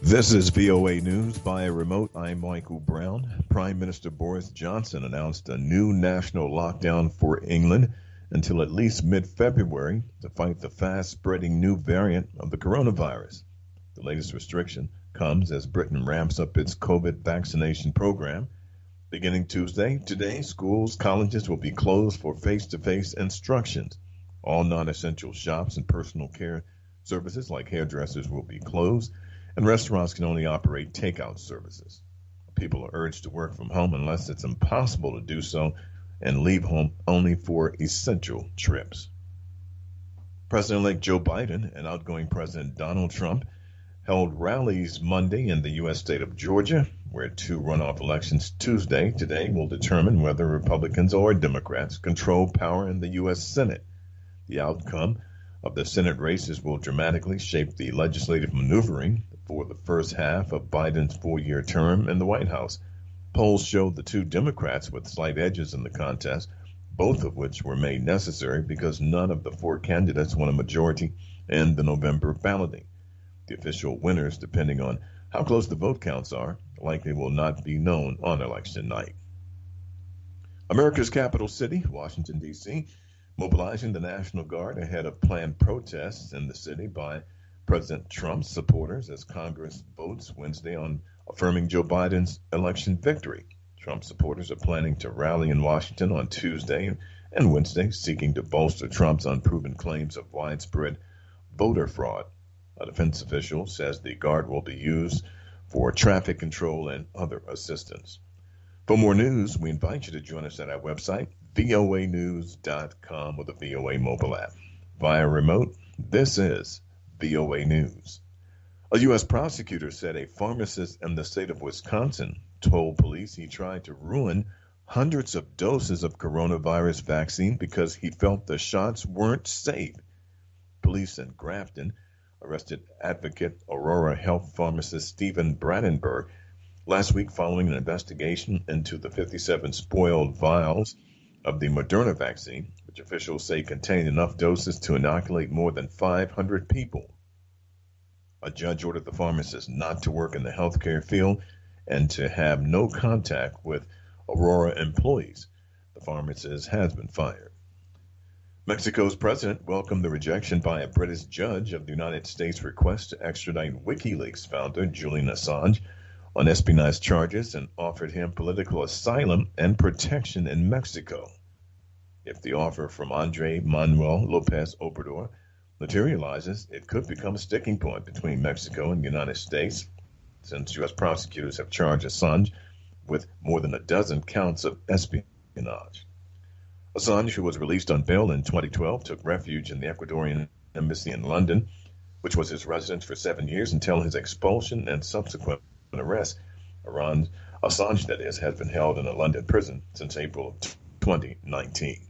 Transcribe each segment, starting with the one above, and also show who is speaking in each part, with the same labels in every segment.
Speaker 1: This is VOA News via remote. I'm Michael Brown. Prime Minister Boris Johnson announced a new national lockdown for England until at least mid-February to fight the fast-spreading new variant of the coronavirus. The latest restriction comes as Britain ramps up its COVID vaccination program. Beginning Tuesday, today, schools, colleges will be closed for face-to-face instructions. All non-essential shops and personal care services like hairdressers will be closed, and restaurants can only operate takeout services. People are urged to work from home unless it's impossible to do so and leave home only for essential trips. President-elect Joe Biden and outgoing President Donald Trump held rallies Monday in the U.S. state of Georgia, where two runoff elections Tuesday today will determine whether Republicans or Democrats control power in the U.S. Senate. The outcome of the Senate races will dramatically shape the legislative maneuvering for the first half of Biden's four-year term in the White House. Polls showed the two Democrats with slight edges in the contest, both of which were made necessary because none of the four candidates won a majority in the November balloting. The official winners, depending on how close the vote counts are, likely will not be known on election night. America's capital city, Washington, D.C., mobilizing the National Guard ahead of planned protests in the city by President Trump's supporters as Congress votes Wednesday on affirming Joe Biden's election victory. Trump supporters are planning to rally in Washington on Tuesday and Wednesday, seeking to bolster Trump's unproven claims of widespread voter fraud. A defense official says the Guard will be used for traffic control and other assistance. For more news, we invite you to join us at our website, voanews.com, with the VOA mobile app. Via remote, this is VOA News. A U.S. prosecutor said a pharmacist in the state of Wisconsin told police he tried to ruin hundreds of doses of coronavirus vaccine because he felt the shots weren't safe. Police in Grafton arrested advocate Aurora Health pharmacist Stephen Brandenburg last week following an investigation into the 57 spoiled vials of the Moderna vaccine, which officials say contained enough doses to inoculate more than 500 people. A judge ordered the pharmacist not to work in the healthcare field and to have no contact with Aurora employees. The pharmacist has been fired. Mexico's president welcomed the rejection by a British judge of the United States' request to extradite WikiLeaks founder Julian Assange on espionage charges and offered him political asylum and protection in Mexico. If the offer from Andrés Manuel López Obrador materializes, it could become a sticking point between Mexico and the United States, since U.S. prosecutors have charged Assange with more than a dozen counts of espionage. Assange, who was released on bail in 2012, took refuge in the Ecuadorian embassy in London, which was his residence for 7 years until his expulsion and subsequent arrest. Assange, that is, has been held in a London prison since April of 2019.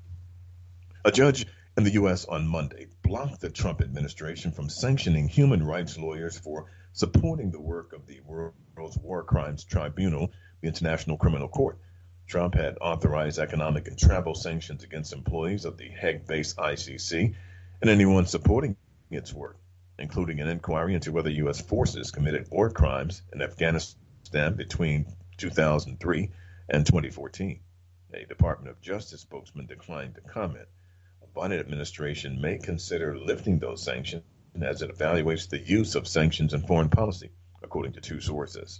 Speaker 1: A judge in the U.S. on Monday blocked the Trump administration from sanctioning human rights lawyers for supporting the work of the World's War Crimes Tribunal, the International Criminal Court. Trump had authorized economic and travel sanctions against employees of the Hague-based ICC and anyone supporting its work, including an inquiry into whether U.S. forces committed war crimes in Afghanistan between 2003 and 2014. A Department of Justice spokesman declined to comment. The Biden administration may consider lifting those sanctions as it evaluates the use of sanctions in foreign policy, according to two sources.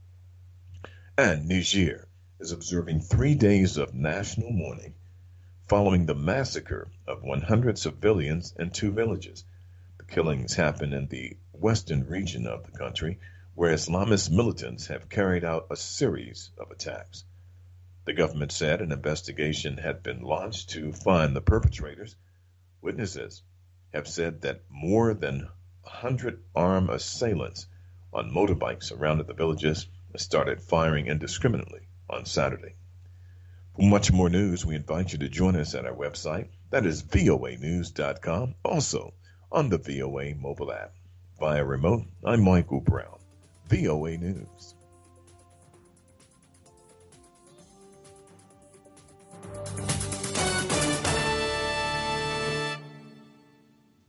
Speaker 1: And Niger is observing 3 days of national mourning following the massacre of 100 civilians in two villages. The killings happened in the western region of the country, where Islamist militants have carried out a series of attacks. The government said an investigation had been launched to find the perpetrators. Witnesses have said that more than 100 armed assailants on motorbikes surrounded the villages and started firing indiscriminately on Saturday. For much more news, we invite you to join us at our website. That is voanews.com, also on the VOA mobile app. Via remote, I'm Michael Brown, VOA News.